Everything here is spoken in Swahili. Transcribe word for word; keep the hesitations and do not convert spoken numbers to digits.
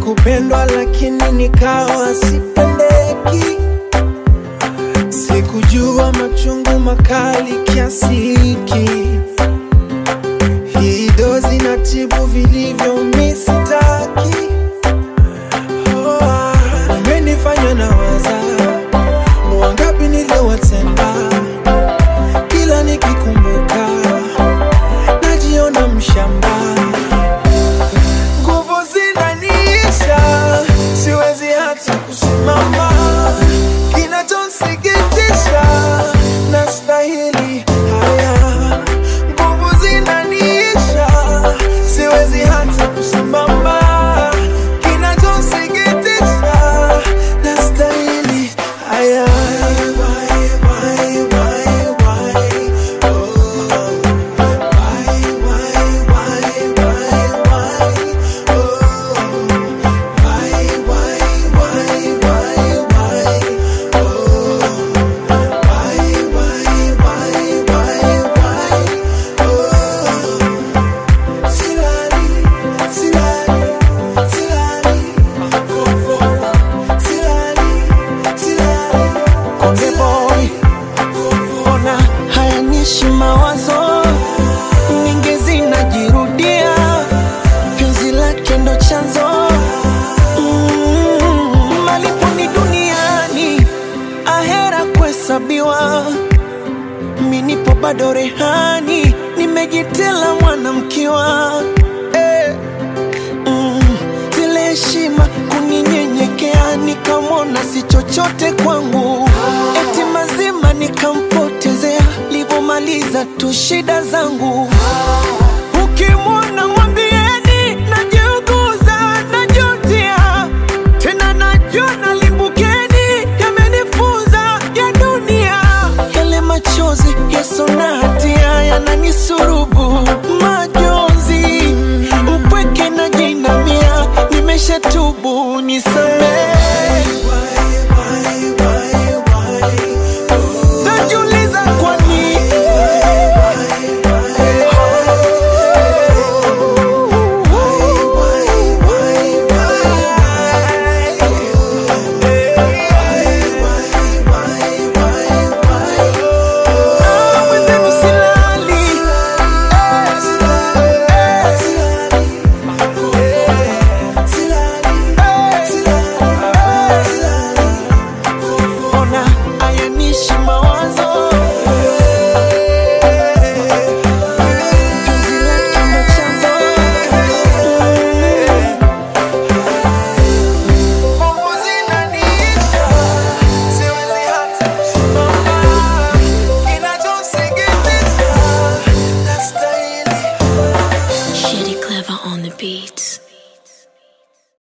kupendwa lakini nikawa sipendeki. Sikujua machungu makali kiasi hiki. Hii dozi natibu vilivyo misitaki. Oh, umenifanya nawaza wangapi niliowatenda. Kila nikikumbuka najiona mshamba. Nguvu zinaniisha, siwezi hata kusimama. Kinachonisikitisha, nastahili haya. Nguvu zinaniisha, siwezi hata kusimama. Kinachonisikitisha, nastahili haya. Mawazo mingi zinajirudia, penzi lake ndo chanzo. mm, Malipo ni duniani, ahera kuhesabiwa. Mimi nipo bado rehani, nimejitela mwanamkiwa. eh, mm, Zile heshima kuninyenyekea, nikamwona si chochote kwangu. Eti mazima nikampotezea, livomaliza tu shida zangu.